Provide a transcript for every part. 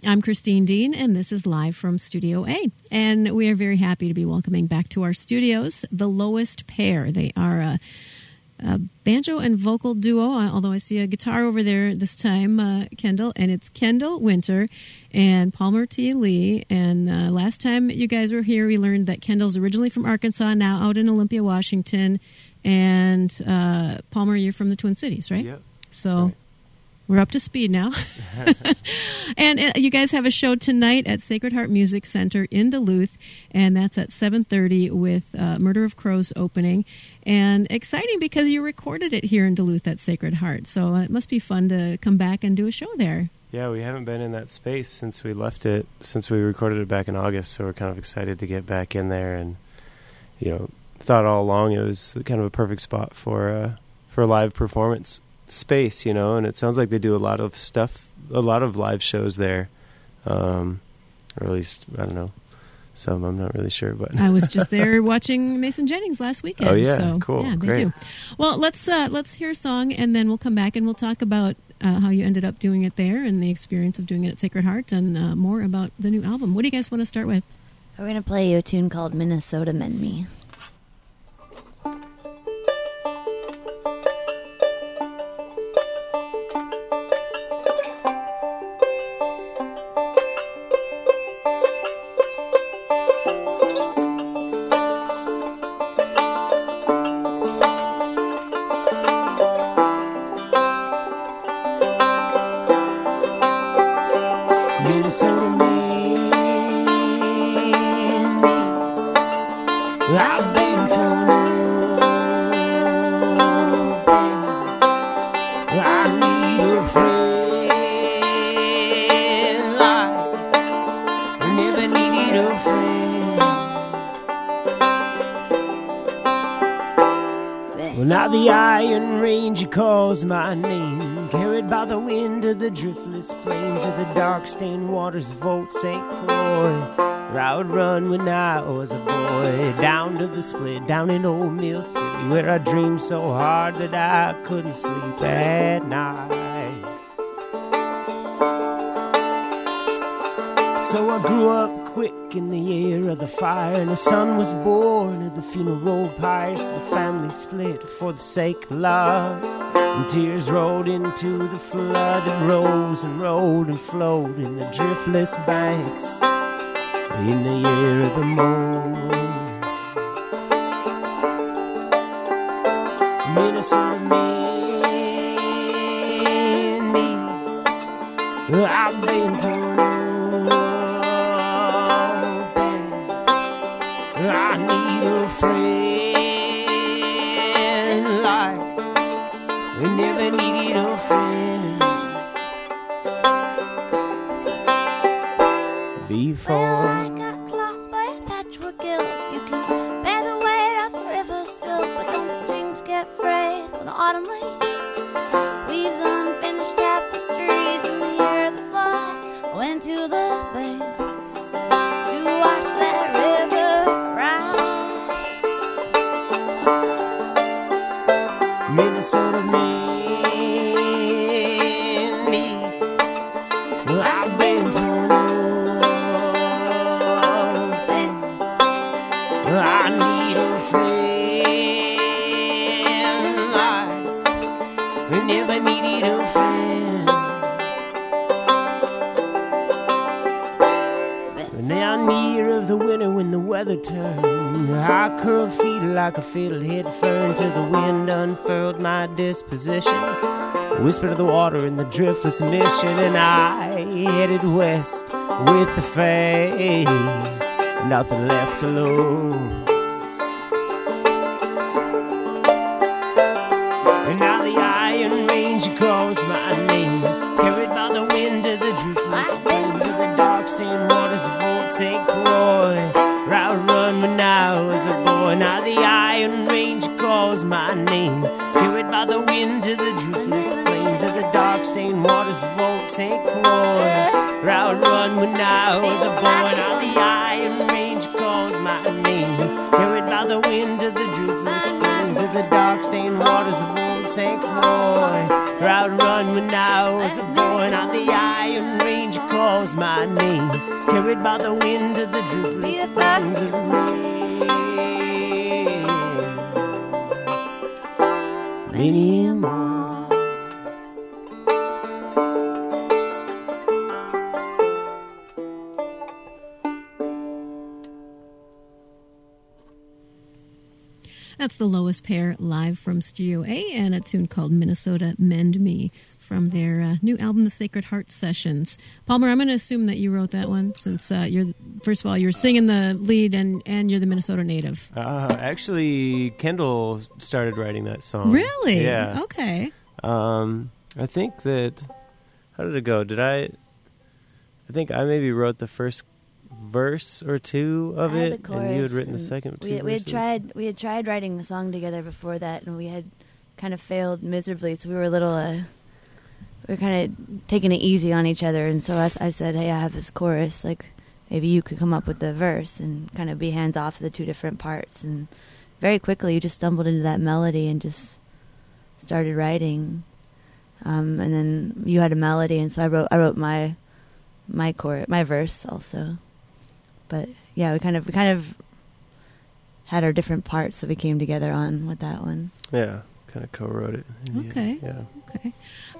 I'm Christine Dean, and this is live from Studio A. And we are very happy to be welcoming back to our studios the Lowest Pair. They are a banjo and vocal duo, although I see a guitar over there this time, Kendall, and it's Kendall Winter and Palmer T. Lee. And last time you guys were here, we learned that Kendall's originally from Arkansas, now out in Olympia, Washington. And Palmer, you're from the Twin Cities, right? Yep. So right. We're up to speed now. And you guys have a show tonight at Sacred Heart Music Center in Duluth, and that's at 7:30 with Murder of Crows opening. And exciting because you recorded it here in Duluth at Sacred Heart, so it must be fun to come back and do a show there. Yeah, we haven't been in that space since we left it, since we recorded it back in August, so we're kind of excited to get back in there. And, you know, thought all along it was kind of a perfect spot for a live performance space, you know, and it sounds like they do a lot of stuff, a lot of live shows there, or at least, I don't know, some, I'm not really sure, but I was just there watching Mason Jennings last weekend. Oh yeah, so, cool, yeah, they great. do. Well, let's hear a song, and then we'll come back and we'll talk about how you ended up doing it there and the experience of doing it at Sacred Heart, and more about the new album. What do you guys want to start with? We're going to play you a tune called Minnesota Mend Me. Minnesota made me. I've been torn open. I need a friend like I never needed a friend. Well, now the Iron Ranger calls my name, carried by the wind of the driftless plains of the dark-stained waters of Old St. Croix, where I would run when I was a boy, down to the split, down in Old Mill City, where I dreamed so hard that I couldn't sleep at night. So I grew up quick in the year of the fire, and a son was born at the funeral pyres. The family split for the sake of love, and tears rolled into the flood that rose and rolled and flowed in the driftless banks in the year of the moon. Minnesota made me. I've been torn open. I need a friend like we never needed a friend before. Well, I got cloth by a patchwork guild. You can bear the weight of the river silk, but don't the strings get frayed when the autumn leaves weaves unfinished tapestries in the year of the flood? I went to the banks to watch that river rise. Minnesota made me. I've been torn open. I need a friend like we never needed a friend. But now near of the winter when the weather turned, I curled feet like a fiddlehead fern till the wind unfurled my disposition, whispered of the water in the driftless mission, and I headed west with the faith, nothing left to lose. And now the Iron Ranger calls my name, carried by the wind of the driftless plains of the dark-stained waters of Old St. Croix, where I would run when I was a boy. Now the Iron Ranger calls my name, carried by the wind of the driftless plains of the dark-stained waters of Old St. Croix, where I would run when I was a boy. Now the Iron Ranger calls my name, carried by the wind of the driftless plains of the dark-stained waters of Old St. Croix, where I would run when I was a boy. Now the Iron Ranger calls my my name, carried by the wind to the driftless plains of rain. Many more. That's the Lowest Pair live from Studio A and a tune called Minnesota Mend Me from their new album, The Sacred Heart Sessions. Palmer, I'm going to assume that you wrote that one since first of all, you're singing the lead and you're the Minnesota native. Actually, Kendall started writing that song. Really? Yeah. Okay. I think that, how did it go? I think I maybe wrote the first verse or two of I had it, the chorus, and you had written the second two verses. We had tried writing a song together before that, and we had kind of failed miserably. So we were a little, we were kind of taking it easy on each other. And so I said, "Hey, I have this chorus. Like, maybe you could come up with the verse and kind of be hands off the two different parts." And very quickly, you just stumbled into that melody and just started writing. And then you had a melody, and so I wrote my verse also. But yeah, we kind of had our different parts that we came together on with that one. Yeah, kind of co-wrote it. Okay. Yeah. Okay.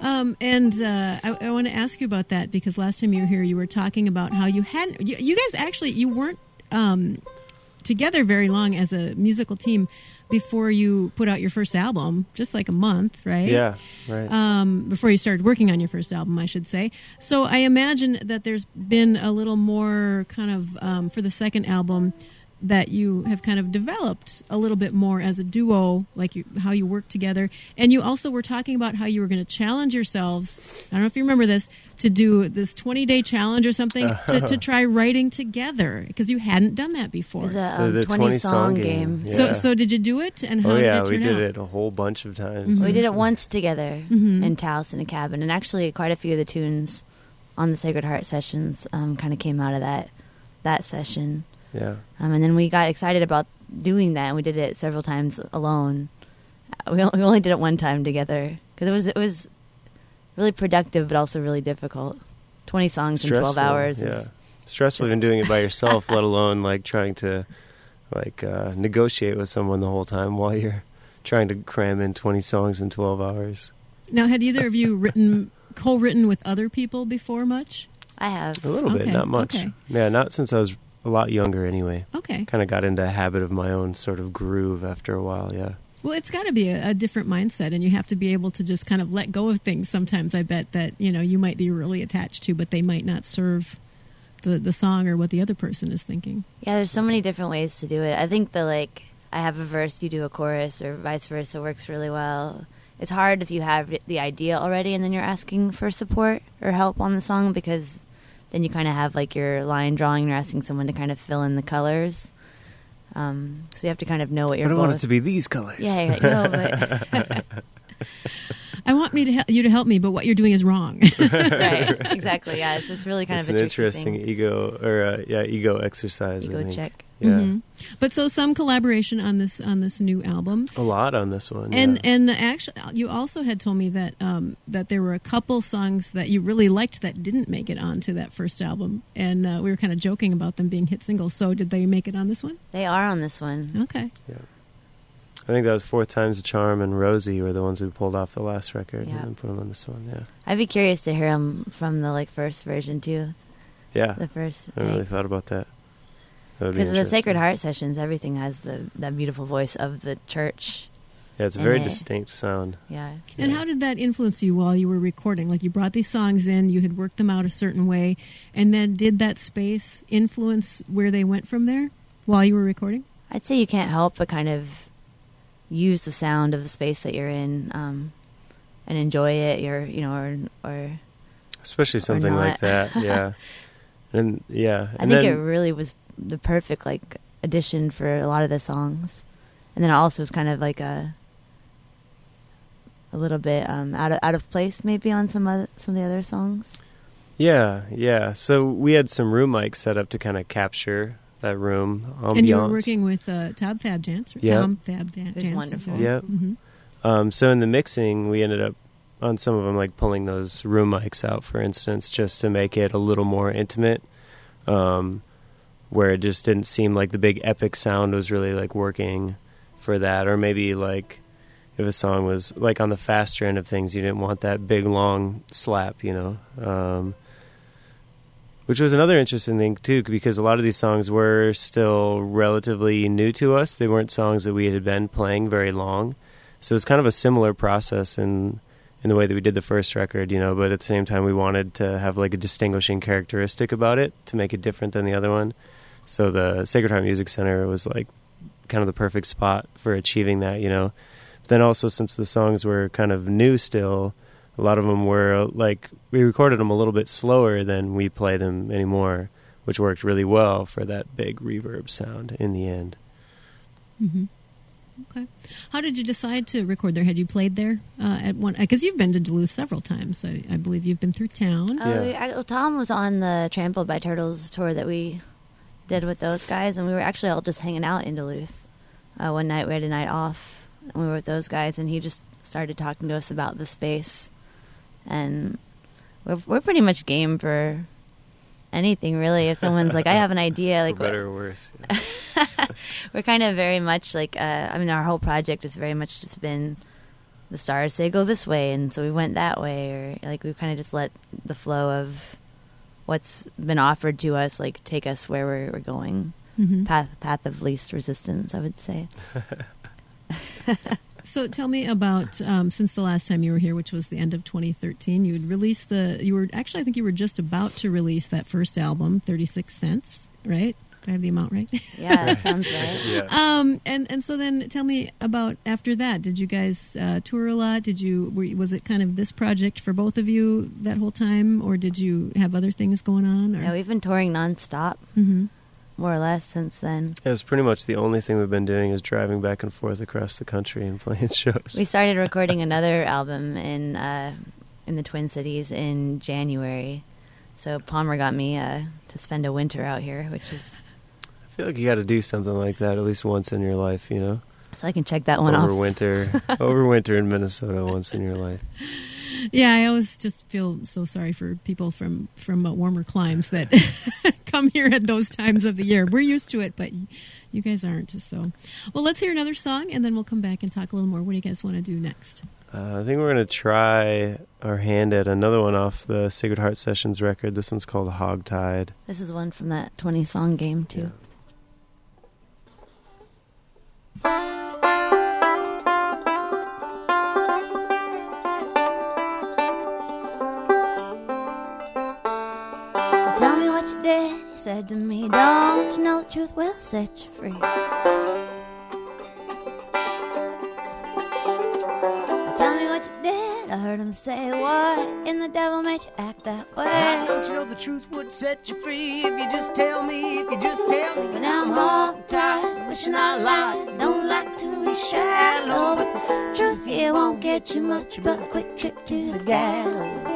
I want to ask you about that because last time you were here, you were talking about how you hadn't. You guys actually you weren't together very long as a musical team before you put out your first album, just like a month, right? Yeah, right. Before you started working on your first album, I should say. So I imagine that there's been a little more kind of, for the second album, that you have kind of developed a little bit more as a duo, like how you work together. And you also were talking about how you were going to challenge yourselves, I don't know if you remember this, to do this 20-day challenge or something to try writing together, because you hadn't done that before. It was a 20-song game. Yeah. So did you do it? And how did it turn out? We did it a whole bunch of times. Mm-hmm. We did it once together in Taos in a cabin, and actually quite a few of the tunes on the Sacred Heart Sessions kind of came out of that session. Yeah. And then we got excited about doing that, and we did it several times alone. We only did it one time together because it was really productive, but also really difficult. 20 songs in 12 hours. Yeah. Stressful even doing it by yourself, let alone like trying to negotiate with someone the whole time while you're trying to cram in 20 songs in 12 hours. Now, had either of you co-written with other people before much? I have. A little bit, not much. Okay. Yeah, not since I was a lot younger anyway. Okay. Kind of got into a habit of my own sort of groove after a while, yeah. Well, it's got to be a different mindset, and you have to be able to just kind of let go of things sometimes, I bet, that you might be really attached to, but they might not serve the song or what the other person is thinking. Yeah, there's so many different ways to do it. I think I have a verse, you do a chorus, or vice versa works really well. It's hard if you have the idea already and then you're asking for support or help on the song, because then you kind of have like your line drawing and you're asking someone to kind of fill in the colors. So you have to kind of know what you're. But I want it to be these colors. Yeah, but I want you to help me, but what you're doing is wrong. Right, exactly. Yeah, it's really kind of an a interesting thing. ego exercise. Ego I think. check. Yeah, Mm-hmm. But so some collaboration on this new album. a lot on this one. And actually, you also had told me that that there were a couple songs that you really liked that didn't make it onto that first album, and we were kind of joking about them being hit singles. So did they make it on this one? They are on this one. Okay. Yeah. I think that was Fourth Time's the Charm and Rosie were the ones we pulled off the last record and then put them on this one. Yeah. I'd be curious to hear them from the first version too. Yeah. The first. I really thought about that. Because the Sacred Heart Sessions, everything has that beautiful voice of the church. Yeah, it's a very distinct sound. Yeah. And how did that influence you while you were recording? Like, you brought these songs in, you had worked them out a certain way, and then did that space influence where they went from there while you were recording? I'd say you can't help but kind of use the sound of the space that you're in and enjoy it, or especially something like that, yeah. And yeah, I think it really was the perfect addition for a lot of the songs, and then it also was kind of like a little bit out of place maybe on some of the other songs. Yeah. So we had some room mics set up to kind of capture that room ambiance. And you were working with Tom Fab Jans? Yep. Tom Fab Jans. It was wonderful. Yep. Mm-hmm. So in the mixing, we ended up on some of them, like pulling those room mics out, for instance, just to make it a little more intimate, where it just didn't seem like the big epic sound was really like working for that. Or maybe like if a song was like on the faster end of things, you didn't want that big long slap, you know, which was another interesting thing too, because a lot of these songs were still relatively new to us. They weren't songs that we had been playing very long. So it's kind of a similar process in the way that we did the first record, you know, but at the same time we wanted to have like a distinguishing characteristic about it to make it different than the other one. So the Sacred Heart Music Center was like kind of the perfect spot for achieving that, you know. But then also, since the songs were kind of new still, a lot of them were like, we recorded them a little bit slower than we play them anymore, which worked really well for that big reverb sound in the end. Mm-hmm. Okay. How did you decide to record there? Had you played there at one? Because you've been to Duluth several times. I believe you've been through town. Tom was on the Trampled by Turtles tour that we did with those guys, and we were actually all just hanging out in Duluth. One night we had a night off, and we were with those guys, and he just started talking to us about the space. And we're pretty much game for anything, really. If someone's like, I have an idea, like for better or worse. Yeah. We're kind of very much like, our whole project has very much just been the stars say go this way, and so we went that way, or like we've kind of just let the flow of what's been offered to us like take us where we're going. Mm-hmm. Path of least resistance, I would say. So tell me about, since the last time you were here, which was the end of 2013, you had released I think you were just about to release that first album, 36 Cents, right? Do I have the amount right? Yeah, that sounds right. Yeah. And so then tell me about after that. Did you guys tour a lot? Was it kind of this project for both of you that whole time, or did you have other things going on? Or? Yeah, we've been touring nonstop. Mm-hmm. More or less since then. Yeah, it's pretty much the only thing we've been doing is driving back and forth across the country and playing shows. We started recording another album in the Twin Cities in January. So Palmer got me to spend a winter out here, which is... I feel like you got to do something like that at least once in your life, you know? So I can check that one off. Overwinter in Minnesota once in your life. Yeah, I always just feel so sorry for people from warmer climes that come here at those times of the year. We're used to it, but you guys aren't. So, well, let's hear another song, and then we'll come back and talk a little more. What do you guys want to do next? I think we're going to try our hand at another one off the Sacred Heart Sessions record. This one's called Hogtied. This is one from that 20-song game, too. Yeah. Daddy said to me, don't you know the truth will set you free? Tell me what you did. I heard him say, what in the devil made you act that way? Don't you know the truth would set you free if you just tell me, But now I'm hog-tied, wishing I lied. Don't like to be shallow, but the truth here won't get you much but a quick trip to the gallows.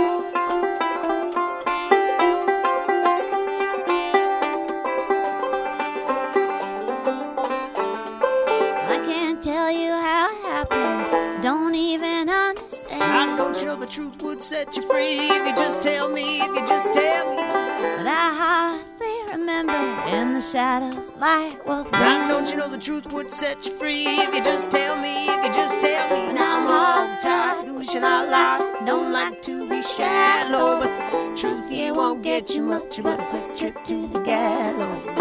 Don't even understand. Don't you know the truth would set you free if you just tell me, But I hardly remember in the shadows light was there. Don't you know the truth would set you free if you just tell me, But now I'm hog-tied, wishing I lied. Don't like to be shallow, but the truth here won't get you much but a quick trip to the gallows.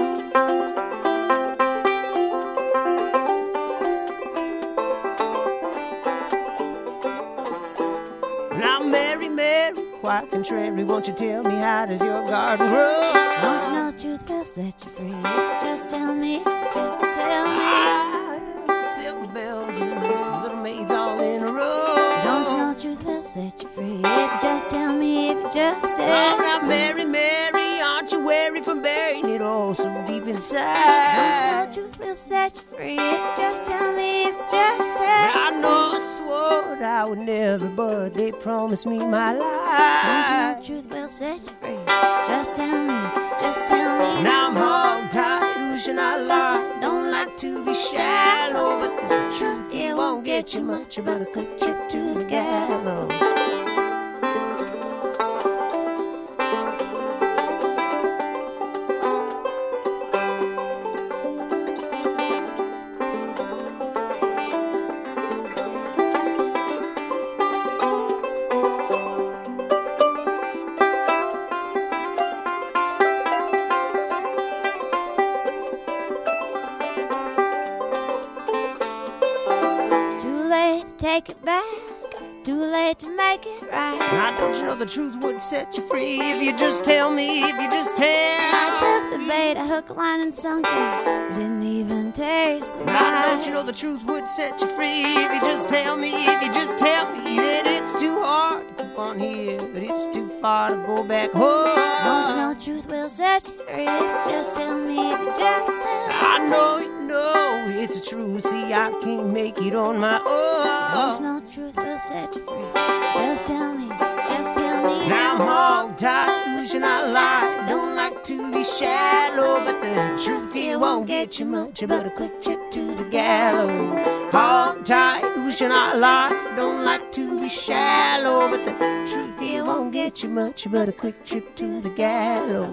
Quite contrary, won't you tell me how does your garden grow? Don't you know the truth will set you free? Just tell me, Silver bells and little maids all in a row. Don't you know the truth will set you free? If you just tell me, Oh, now Mary, Mary, aren't you weary from burying it all so deep inside? Don't you know the truth will set you free? Just tell me, just tell me. I know I swore I would never, but they promised me my life. Don't you know the truth will set you free? Just tell me. Now I'm hog-tied, wishing I lied. Don't like to be shallow, but the truth here won't get get you much but a quick trip to the gallows. Take it back, too late to make it right. I told you the truth would set you free if you just tell me, if you just tell. I took the bait, a hook, line, and sunk it. Didn't even taste it. I told you the truth would set you free if you just tell me, if you just tell me that it's too hard to keep on here, but it's too far to go back home. Don't you know the truth will set you free? Just tell me if you just tell me. I know you know it's true. See, I can't make it on my own. Don't you know the truth will set you free? Just tell me, just tell me. Now I'm hog-tied, wishing I lied. Don't like to be shallow, but the truth here won't get you much but a quick trip to the gallows. Hog-tied, wishing I lied. Don't like to be shallow, but the truth here won't get you much but a quick trip to the gallows.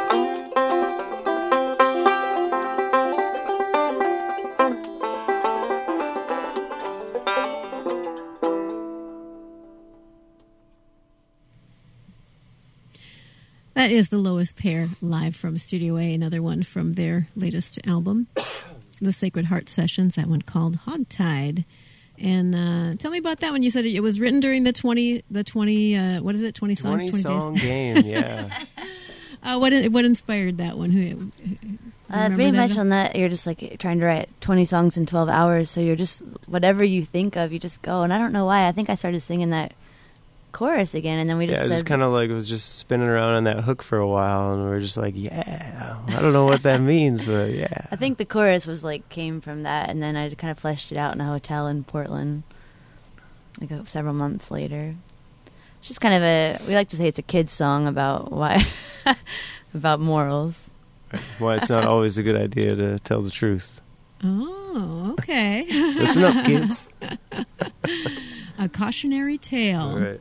That is The Lowest Pair live from Studio A, another one from their latest album, The Sacred Heart Sessions, that one called Hogtied. And tell me about that one. You said it was written during the 20 what is it, 20 songs, 20 song days? game, yeah. What inspired that one? Who Pretty much on that, you're just like trying to write 20 songs in 12 hours, so you're just, whatever you think of, you just go. And I don't know why, I think I started singing that chorus again, and then we just said, just kind of like was just spinning around on that hook for a while, and we were just like, yeah, I don't know what that means, but yeah. I think the chorus was like came from that, and then I kind of fleshed it out in a hotel in Portland like several months later. It's just kind of we like to say it's a kid's song about why about morals. Why it's not always a good idea to tell the truth. Oh, okay. Listen up, kids. A cautionary tale. Right.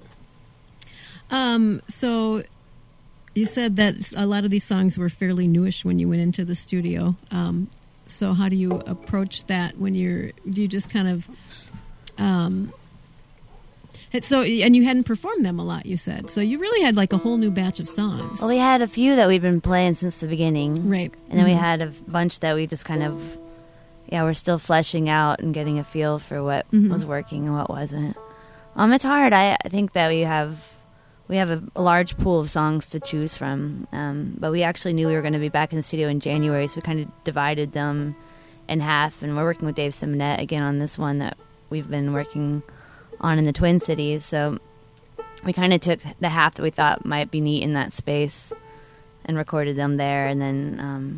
So you said that a lot of these songs were fairly newish when you went into the studio. So how do you approach that when do you just kind of, and you hadn't performed them a lot, you said. So you really had like a whole new batch of songs. Well, we had a few that we'd been playing since the beginning. Right. And then we had a bunch that we just kind of, we're still fleshing out and getting a feel for what was working and what wasn't. It's hard. I think that we have a large pool of songs to choose from, but we actually knew we were going to be back in the studio in January, so we kind of divided them in half, and we're working with Dave Simonette again on this one that we've been working on in the Twin Cities, so we kind of took the half that we thought might be neat in that space and recorded them there, and then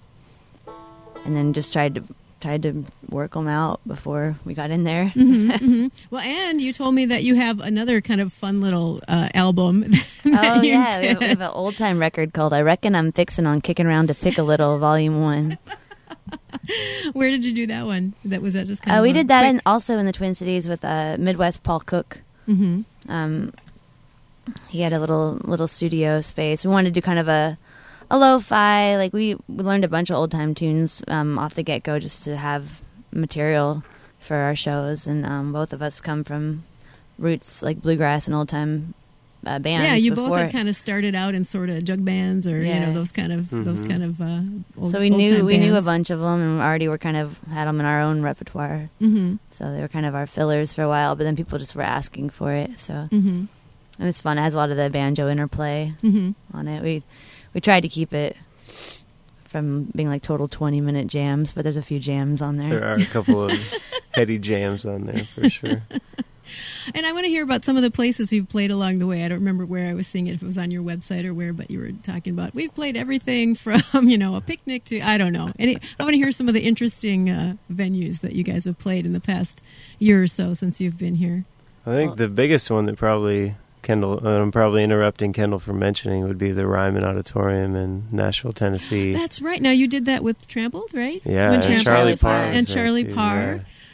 just tried to work them out before we got in there. Well, and you told me that you have another kind of fun little album. We have an old time record called I Reckon I'm Fixin' on Kicking Around to Pick a Little, Volume 1. Where did you do that one? Was that just kind of we did that also in the Twin Cities with Midwest Paul Cook. Mm-hmm. He had a little studio space. We wanted to do kind of a lo-fi, like we learned a bunch of old time tunes off the get-go just to have material for our shows, and both of us come from roots like bluegrass and old time bands. Yeah, you before. both had kind of started out in sort of jug bands or those kind of old. So we knew a bunch of them, and already were kind of had them in our own repertoire. Mm-hmm. So they were kind of our fillers for a while, but then people just were asking for it. So and it's fun. It has a lot of the banjo interplay on it. We tried to keep it from being like total 20-minute jams, but there's a few jams on there. There are a couple of heady jams on there for sure. And I want to hear about some of the places you've played along the way. I don't remember where I was seeing it, if it was on your website or where, but you were talking about we've played everything from, a picnic to, I don't know. I want to hear some of the interesting venues that you guys have played in the past year or so since you've been here. I think the biggest one that probably I'm probably interrupting Kendall from mentioning would be the Ryman Auditorium in Nashville, Tennessee. That's right. Now you did that with Trampled, right? Yeah, when and Charlie Parr. And Charlie Parr.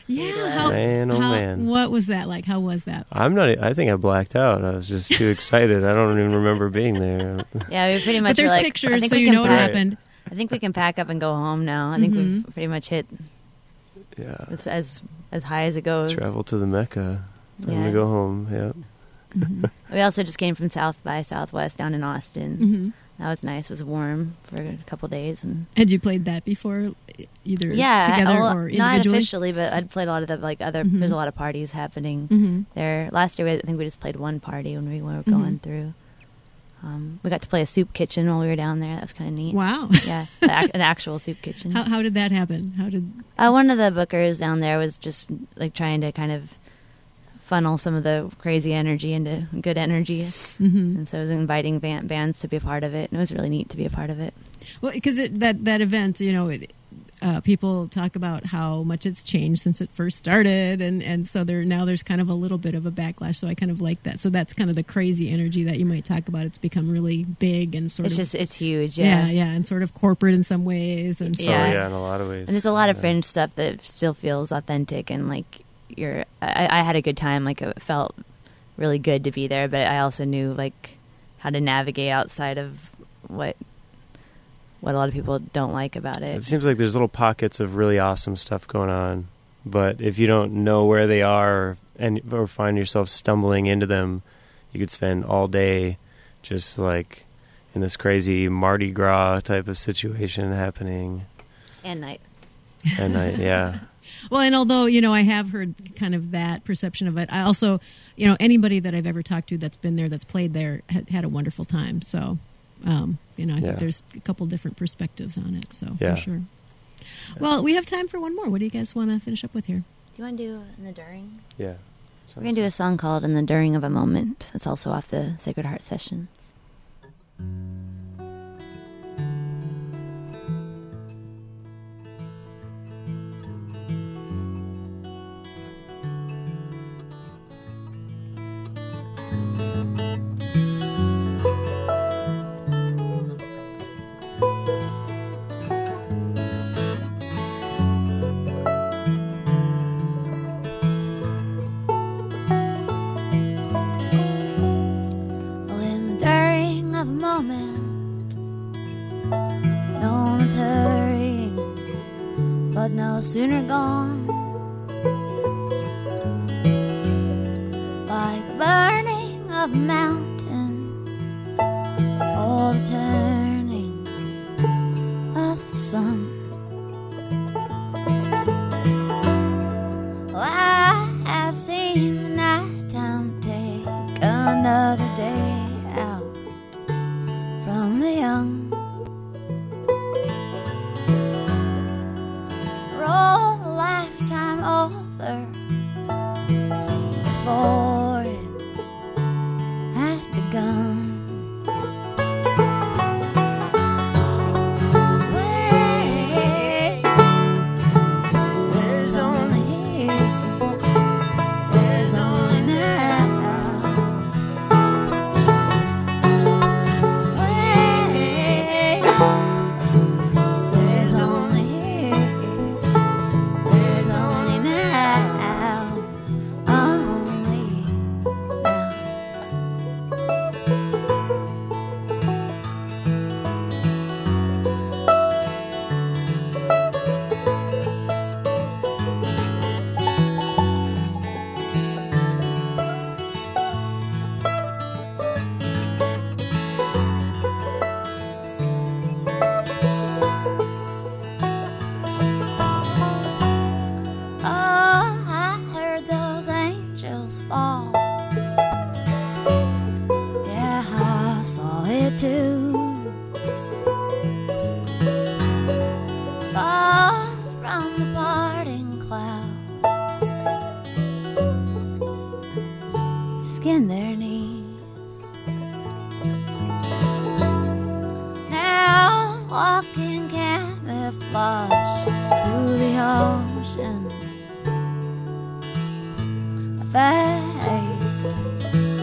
Yeah. Man, oh man. What was that like? How was that? I think I blacked out. I was just too excited. I don't even remember being there. Yeah, we pretty much. But there's were like, I pictures, think so we you can know what pack- happened. I think we can pack up and go home now. I think we've pretty much hit Yeah. as high as it goes. Travel to the Mecca. Time Yeah. to go home. Yeah. We also just came from South by Southwest down in Austin. Mm-hmm. That was nice. It was warm for a couple days. And Had you played that before, either yeah, together well, or not individually? officially, but I'd played a lot of the other. Mhm. There's a lot of parties happening Mm-hmm. there. Last year, I think we just played one party when we were going through. We got to play a soup kitchen while we were down there. That was kind of neat. Wow. Yeah, an actual soup kitchen. How did that happen? How did? One of the bookers down there was just like trying to kind of funnel some of the crazy energy into good energy, and so I was inviting bands to be a part of it, and it was really neat to be a part of it. Well, because that event, people talk about how much it's changed since it first started, and so there's kind of a little bit of a backlash. So I kind of like that. So that's kind of the crazy energy that you might talk about. It's become really big and It's huge. yeah, and sort of corporate in some ways, and so Yeah. In a lot of ways. And there's a lot of fringe stuff that still feels authentic, and like I had a good time. Like it felt really good to be there, but I also knew like how to navigate outside of what a lot of people don't like about it. It seems like there's little pockets of really awesome stuff going on, but if you don't know where they are or find yourself stumbling into them, you could spend all day just like in this crazy Mardi Gras type of situation happening. And night. And yeah. Well, and although, I have heard kind of that perception of it, I also, anybody that I've ever talked to that's been there, that's played there, had a wonderful time. So, I think there's a couple different perspectives on it. So, Yeah. for sure. Well, we have time for one more. What do you guys want to finish up with here? Do you want to do In the During? Yeah. We're going to do a song called In the During of a Moment. That's also off the Sacred Heart Sessions. No sooner gone, like burning of a mountain, or the turning of the sun. Well, I have seen the nighttime take another day out from the young. Before it had begun. Wait, there's only now. Wait, there's only now. Their knees. Now walking camouflage through the ocean of faces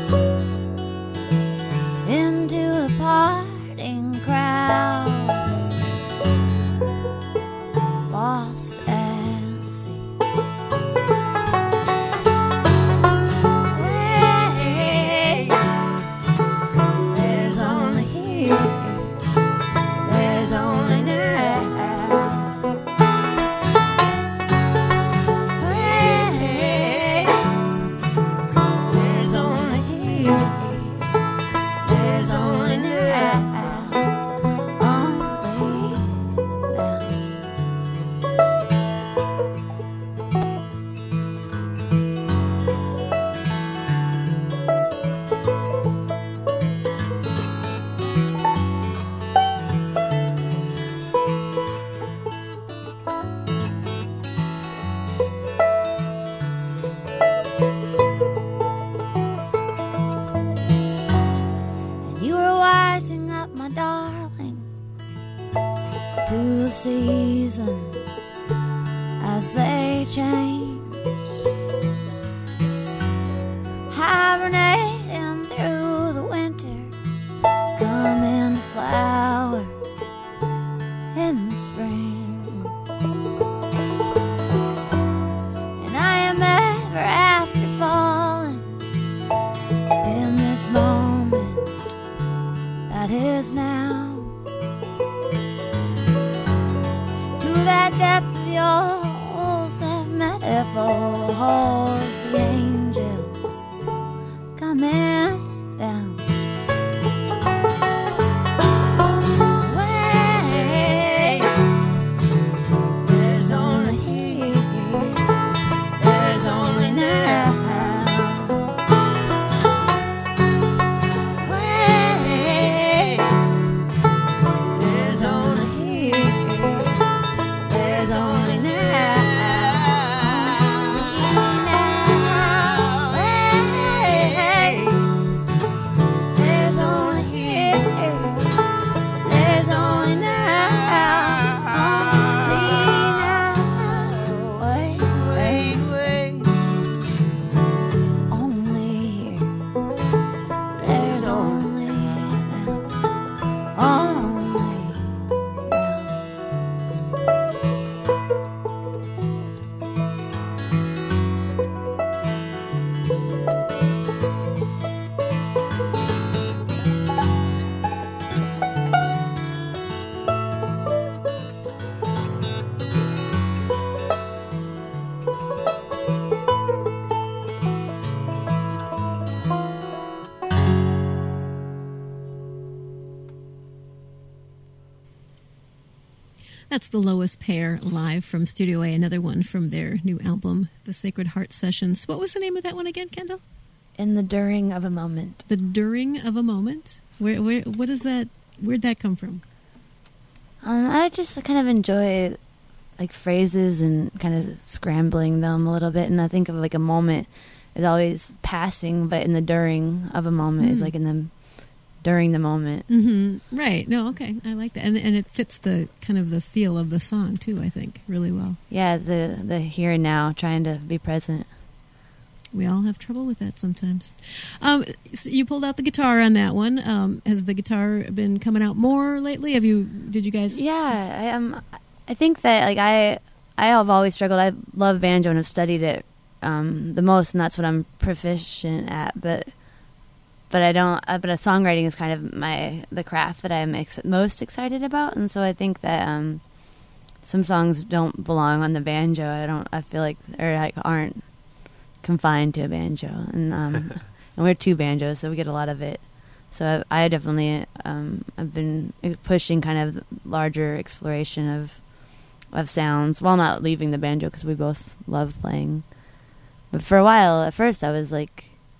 into a parting crowd, lost at sea. to the seasons as they change, hibernating through the winter, coming flower in the spring. And I am ever after falling in this moment that is now, to that depth of yours, that metaphors, the angels coming down. Way, there's only here, there's only now. Way, there's only here, there's only now. There's only here, there's only now. Wait, wait, wait. There's only here, there's only now. Only now. That's the Lowest Pair live from Studio A, another one from their new album, The Sacred Heart Sessions. What was the name of that one again, Kendall? In the during of a moment. The During of a Moment? What is that? Where'd that come from? I just kind of enjoy like phrases and kind of scrambling them a little bit, and I think of like a moment is always passing, but in the during of a moment is like in the during the moment. Mm-hmm. Right. No, okay. I like that. And it fits the kind of the feel of the song, too, I think, really well. Yeah, the here and now, trying to be present. We all have trouble with that sometimes. So you pulled out the guitar on that one. Has the guitar been coming out more lately? Did you guys? Yeah, I think that like I have always struggled. I love banjo and have studied it the most, and that's what I'm proficient at. But I don't. But songwriting is kind of the craft that I'm most excited about, and so I think that some songs don't belong on the banjo. I feel like aren't confined to a banjo, and and we're two banjos, so we get a lot of it. So I definitely I've been pushing kind of larger exploration of sounds while not leaving the banjo because we both love playing. But for a while, at first, I was like,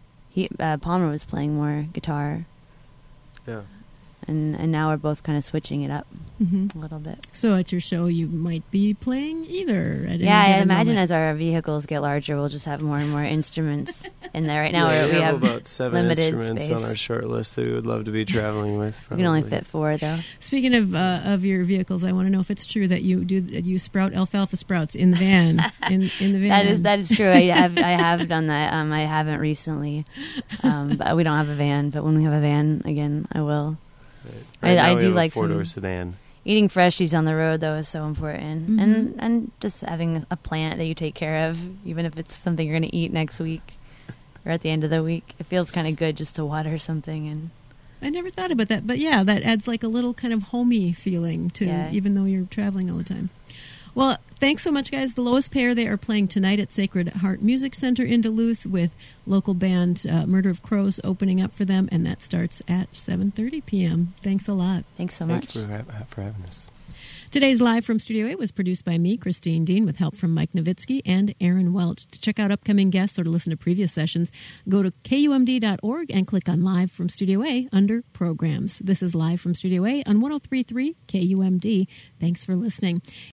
Palmer was playing more guitar. Yeah. And now we're both kind of switching it up a little bit. So at your show, you might be playing either. At Yeah, any I imagine moment. as our vehicles get larger, we'll just have more and more instruments in there. Right now, Yeah, we have about 7 limited instruments space. on our short list that we would love to be traveling with. We can only probably. fit 4, though. Speaking of your vehicles, I want to know if it's true that you sprout alfalfa sprouts in the van. in the van. That is true. I have done that. I haven't recently, but we don't have a van. But when we have a van again, I will. Right I now we do have like a 4-door some- sedan. Eating freshies on the road, though, is so important. And just having a plant that you take care of, even if it's something you're going to eat next week or at the end of the week. It feels kind of good just to water something. And I never thought about that, but yeah, that adds like a little kind of homey feeling to even though you're traveling all the time. Well, thanks so much, guys. The Lowest Pair, they are playing tonight at Sacred Heart Music Center in Duluth with local band Murder of Crows opening up for them, and that starts at 7:30 p.m. Thanks a lot. Thanks so much. Thanks for having us. Today's Live from Studio A was produced by me, Christine Dean, with help from Mike Nowitzki and Aaron Welch. To check out upcoming guests or to listen to previous sessions, go to KUMD.org and click on Live from Studio A under Programs. This is Live from Studio A on 103.3 KUMD. Thanks for listening.